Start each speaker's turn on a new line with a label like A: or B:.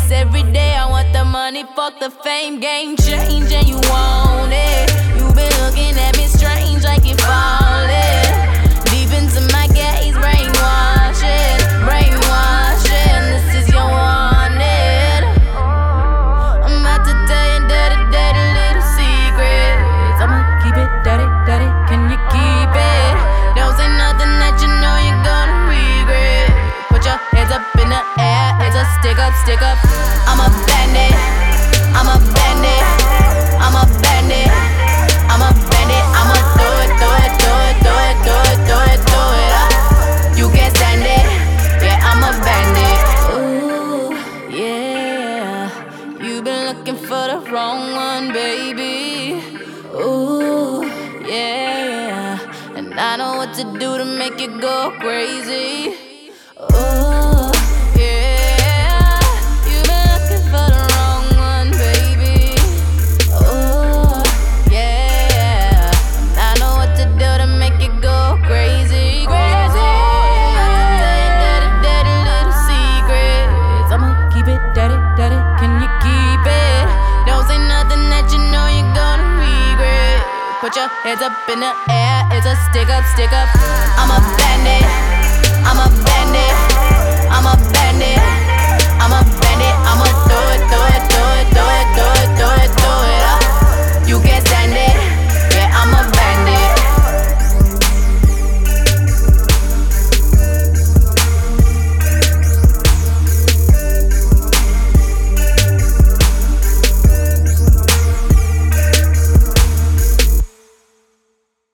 A: face every day. I want the money, fuck the fame, game change, and you want it. You been looking at me strange like you falling deep into my gaze, brainwashing, brainwashing. This is your wanted. I'm about to tell you dirty, dirty little secrets. I'ma keep it dirty, dirty. Can you keep it? Don't say nothing that you know you're gonna regret. Put your hands up in the air. It's a stick up, stick up. I'm a bandit. I'm a bandit. I'm a bandit. I'm a bandit. I'ma do it, do it, do it, do it, do it, do it, do it. You can't stand it. Yeah, I'm a bandit. Ooh, yeah. You been looking for the wrong one, baby. Ooh, yeah. And I know what to do to make you go crazy. Ooh, yeah. You been looking for the wrong one, baby. Ooh, yeah. And I know what to do to make you go crazy, crazy. I'm about to tell you dirty, dirty little secrets. I'ma keep it dirty, dirty. Can you keep it? Don't say nothing that you know you're gonna regret. Put your hands up in the air. It's a stick up, stick up. I'm a bandit. I'm a bandit.